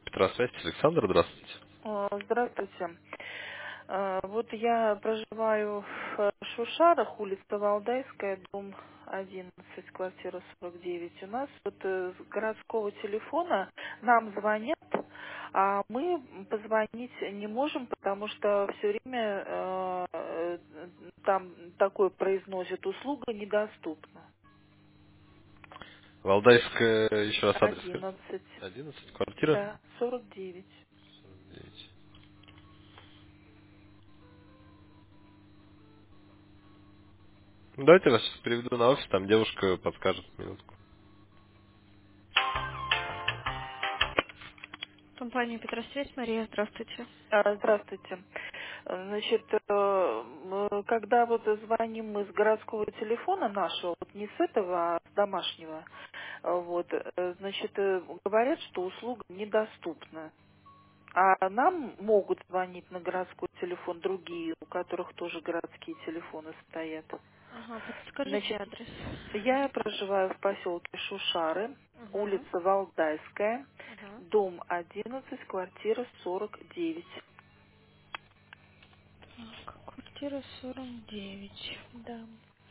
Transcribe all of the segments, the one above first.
Петросвязь, Александр, здравствуйте. Здравствуйте. Вот я проживаю в Шушарах, улица Валдайская, дом 11, квартира 49. У нас вот с городского телефона нам звонят, а мы позвонить не можем, потому что все время там такое произносит: услуга недоступна. Валдайская, еще раз адрес скажите. 11, 11, квартира да, 49. 9. Ну, давайте я вас сейчас переведу на офис, там девушка подскажет минутку. Компания Петросвязь, Мария, здравствуйте. Здравствуйте. Значит, когда вот звоним мы с городского телефона нашего, вот не с этого, а с домашнего, вот, значит, говорят, что услуга недоступна. А нам могут звонить на городской телефон другие, у которых тоже городские телефоны стоят. Ага, подскажите Значит, адрес. я проживаю в поселке Шушары, Угу, улица Валдайская, угу. дом 11, квартира 49. Так, квартира 49, да.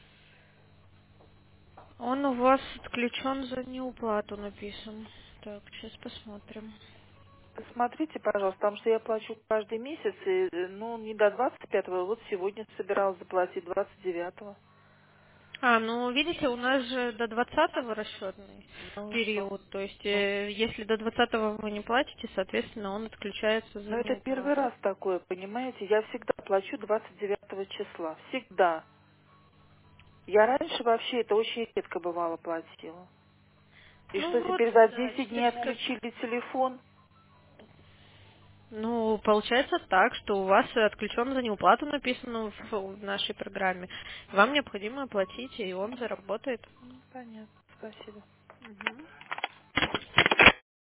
Он у вас отключен за неуплату написан. Так, сейчас посмотрим. Посмотрите, пожалуйста, потому что я плачу каждый месяц, и, ну, не до 25-го, вот сегодня собиралась заплатить 29-го. Ну, видите, у нас же до 20-го расчетный Ну, период. То есть, если до 20-го вы не платите, соответственно, он отключается за но это первый неуплату. раз такое, понимаете? Я всегда плачу 29 числа, всегда. Я раньше вообще это очень редко бывало платила. И что Ну вот, теперь за да, 10 теперь дней скажите. отключили телефон? Ну, получается так, что у вас отключен за неуплату написано в нашей программе. Вам необходимо оплатить, и он заработает. Понятно, спасибо. Мгм.